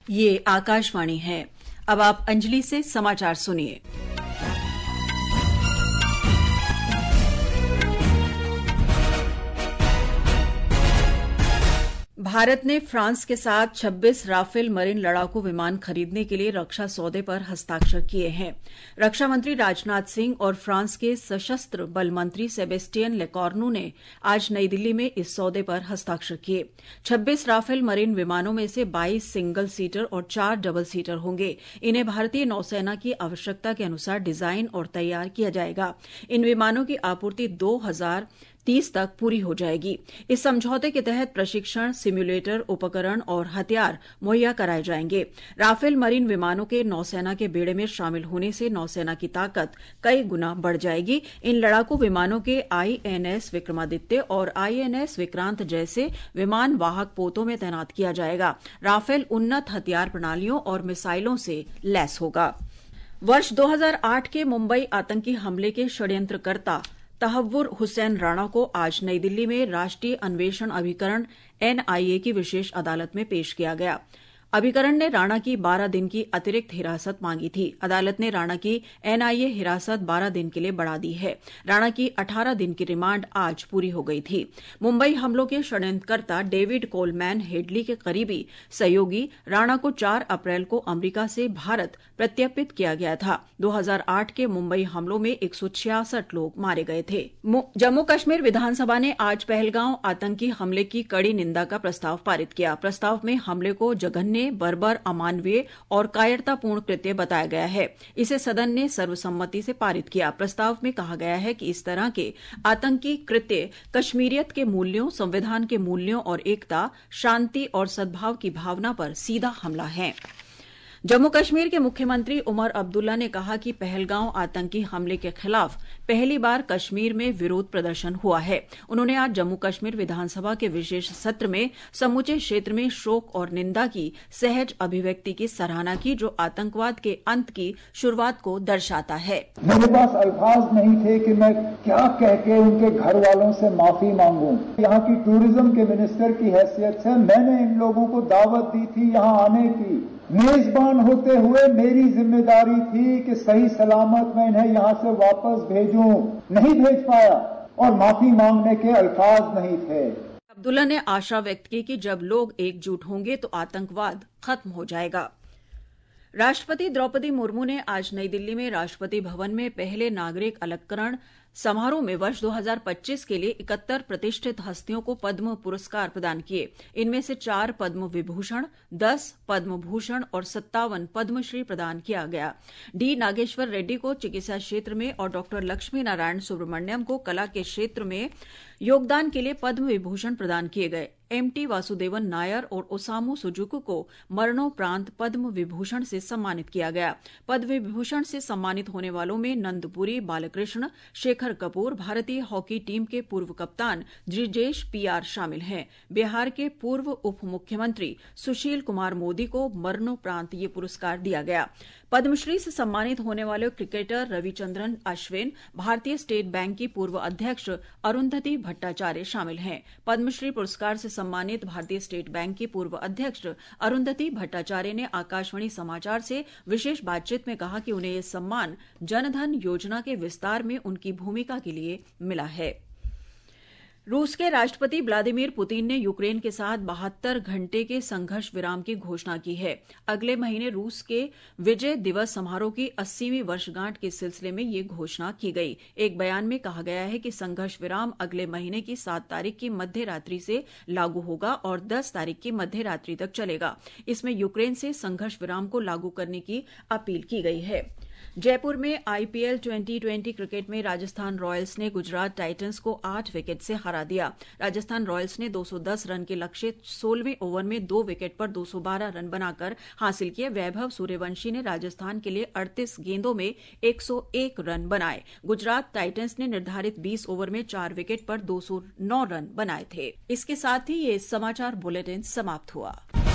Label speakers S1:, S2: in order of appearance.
S1: ये आकाशवाणी है। अब आप अंजलि से समाचार सुनिए। भारत ने फ्रांस के साथ 26 राफेल मरीन लड़ाकू विमान खरीदने के लिए रक्षा सौदे पर हस्ताक्षर किए हैं। रक्षा मंत्री राजनाथ सिंह और फ्रांस के सशस्त्र बल मंत्री सेबेस्टियन लेकॉर्नू ने आज नई दिल्ली में इस सौदे पर हस्ताक्षर किए। 26 राफेल मरीन विमानों में से 22 सिंगल सीटर और 4 डबल सीटर होंगे। इन्हें भारतीय नौसेना की आवश्यकता के अनुसार डिजाइन और तैयार किया जाएगा। इन विमानों की आपूर्ति 2030 तक पूरी हो जाएगी। इस समझौते के तहत प्रशिक्षण, सिम्युलेटर, उपकरण और हथियार मुहैया कराए जाएंगे। राफेल मरीन विमानों के नौसेना के बेड़े में शामिल होने से नौसेना की ताकत कई गुना बढ़ जाएगी। इन लड़ाकू विमानों के आईएनएस विक्रमादित्य और आईएनएस विक्रांत जैसे विमान वाहक पोतों में तैनात किया जाएगा। राफेल उन्नत हथियार प्रणालियों और मिसाइलों से लैस होगा। वर्ष 2008 के मुंबई आतंकी हमले के षड्यंत्रकर्ता तहव्वुर हुसैन राणा को आज नई दिल्ली में राष्ट्रीय अन्वेषण अभिकरण एनआईए की विशेष अदालत में पेश किया गया। अभिकरण ने राणा की 12 दिन की अतिरिक्त हिरासत मांगी थी। अदालत ने राणा की एनआईए हिरासत 12 दिन के लिए बढ़ा दी है। राणा की 18 दिन की रिमांड आज पूरी हो गई थी। मुंबई हमलों के षड्यंत्रकर्ता डेविड कोलमैन हेडली के करीबी सहयोगी राणा को 4 अप्रैल को अमेरिका से भारत प्रत्यर्पित किया गया था। 2008 के मुंबई हमलों में 166 लोग मारे गए थे। जम्मू कश्मीर विधानसभा ने आज पहलगांव आतंकी हमले की कड़ी निंदा का प्रस्ताव पारित किया। प्रस्ताव में हमले को जघन्य, बर्बर, अमानवीय और कायरतापूर्ण कृत्य बताया गया है। इसे सदन ने सर्वसम्मति से पारित किया। प्रस्ताव में कहा गया है कि इस तरह के आतंकी कृत्य कश्मीरियत के मूल्यों, संविधान के मूल्यों और एकता, शांति और सद्भाव की भावना पर सीधा हमला है। जम्मू कश्मीर के मुख्यमंत्री उमर अब्दुल्ला ने कहा कि पहलगांव आतंकी हमले के खिलाफ पहली बार कश्मीर में विरोध प्रदर्शन हुआ है। उन्होंने आज जम्मू कश्मीर विधानसभा के विशेष सत्र में समूचे क्षेत्र में शोक और निंदा की सहज अभिव्यक्ति की सराहना की, जो आतंकवाद के अंत की शुरुआत को दर्शाता है।
S2: मेरे पास अल्फाज नहीं थे कि मैं क्या कह के उनके घर वालों से माफी मांगूं। यहाँ की टूरिज्म के मिनिस्टर की हैसियत से मैंने इन लोगों को दावत दी थी यहाँ आने की। मेजबान होते हुए मेरी जिम्मेदारी थी कि सही सलामत मैं इन्हें यहां से वापस भेजूं, नहीं भेज पाया और माफी मांगने के अल्फाज नहीं थे।
S1: अब्दुल्ला ने आशा व्यक्त की कि जब लोग एकजुट होंगे तो आतंकवाद खत्म हो जाएगा। राष्ट्रपति द्रौपदी मुर्मू ने आज नई दिल्ली में राष्ट्रपति भवन में पहले नागरिक अलंकरण समारोह में वर्ष 2025 के लिए 71 प्रतिष्ठित हस्तियों को पद्म पुरस्कार प्रदान किए। इनमें से 4 पद्म विभूषण, 10 पद्म भूषण और 57 पद्मश्री प्रदान किया गया। डी नागेश्वर रेड्डी को चिकित्सा क्षेत्र में और डॉ लक्ष्मी नारायण सुब्रमण्यम को कला के क्षेत्र में योगदान के लिए पद्म विभूषण प्रदान किए गए। एमटी वासुदेवन नायर और ओसामू सुजुकी को मरणोपरांत पद्म विभूषण से सम्मानित किया गया। पद्म विभूषण से सम्मानित होने वालों में नंदपुरी बालकृष्ण, शेखर कपूर, भारतीय हॉकी टीम के पूर्व कप्तान ब्रिजेश पीआर शामिल हैं। बिहार के पूर्व उप मुख्यमंत्री सुशील कुमार मोदी को मरणोपरांत ये पुरस्कार दिया गया। पद्मश्री से सम्मानित होने वाले क्रिकेटर रविचंद्रन अश्विन, भारतीय स्टेट बैंक की पूर्व अध्यक्ष अरुंधति भट्टाचार्य शामिल हैं। पद्मश्री पुरस्कार से सम्मानित भारतीय स्टेट बैंक की पूर्व अध्यक्ष अरुंधति भट्टाचार्य ने आकाशवाणी समाचार से विशेष बातचीत में कहा कि उन्हें यह सम्मान जनधन योजना के विस्तार में उनकी भूमिका के लिए मिला है। रूस के राष्ट्रपति व्लादिमीर पुतिन ने यूक्रेन के साथ 72 घंटे के संघर्ष विराम की घोषणा की है। अगले महीने रूस के विजय दिवस समारोह की 80वीं वर्षगांठ के सिलसिले में ये घोषणा की गई। एक बयान में कहा गया है कि संघर्ष विराम अगले महीने की 7 तारीख की मध्य रात्रि से लागू होगा और 10 तारीख की मध्य रात्रि तक चलेगा। इसमें यूक्रेन से संघर्ष विराम को लागू करने की अपील की गई है। जयपुर में आईपीएल 2020 क्रिकेट में राजस्थान रॉयल्स ने गुजरात टाइटंस को 8 विकेट से हरा दिया। राजस्थान रॉयल्स ने 210 रन के लक्ष्य 16वें ओवर में 2 विकेट पर 212 रन बनाकर हासिल किए। वैभव सूर्यवंशी ने राजस्थान के लिए 38 गेंदों में 101 रन बनाए। गुजरात टाइटंस ने निर्धारित 20 ओवर में 4 विकेट पर 209 रन बनाए थे। इसके साथ ही ये समाचार बुलेटिन समाप्त हुआ।